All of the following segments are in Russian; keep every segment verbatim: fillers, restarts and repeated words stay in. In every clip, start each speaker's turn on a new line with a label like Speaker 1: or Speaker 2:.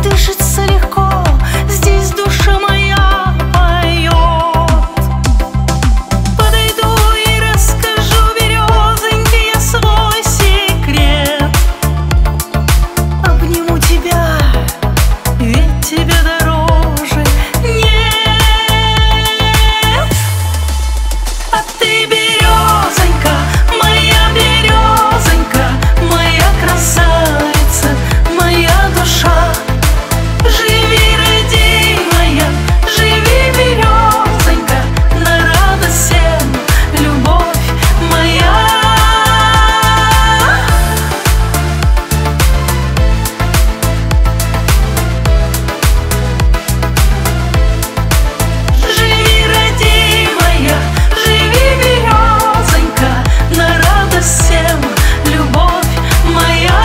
Speaker 1: дышится легко, здесь душа моя поет. Подойду и расскажу березоньке я свой секрет. Обниму тебя, ведь тебе дороже нет. А ты березонька, моя березонька, моя красавица, моя душа. Живи, родимая, живи, березонька, на радость всем, любовь моя. Живи, родимая, живи, березонька, на радость всем, любовь моя.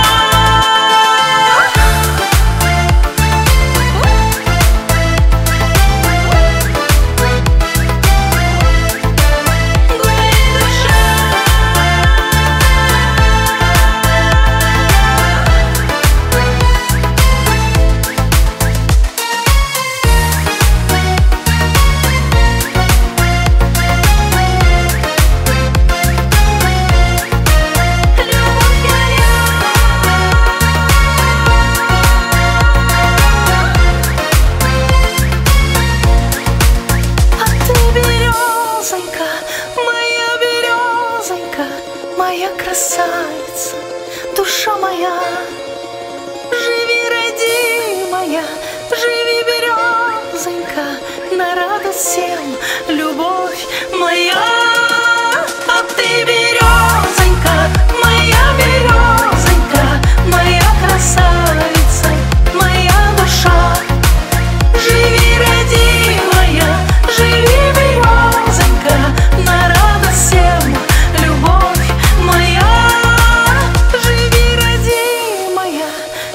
Speaker 1: Моя березонька, моя красавица, душа моя. Живи, родимая, живи, березонька, на радость всем, любовь моя. А ты березонька, моя березонька, моя красавица, моя душа. Живи, родимая, живи, березонька, на радость всем, любовь моя. Живи, родимая,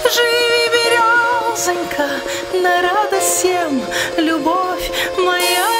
Speaker 1: живи, березонька, на радость всем, любовь моя.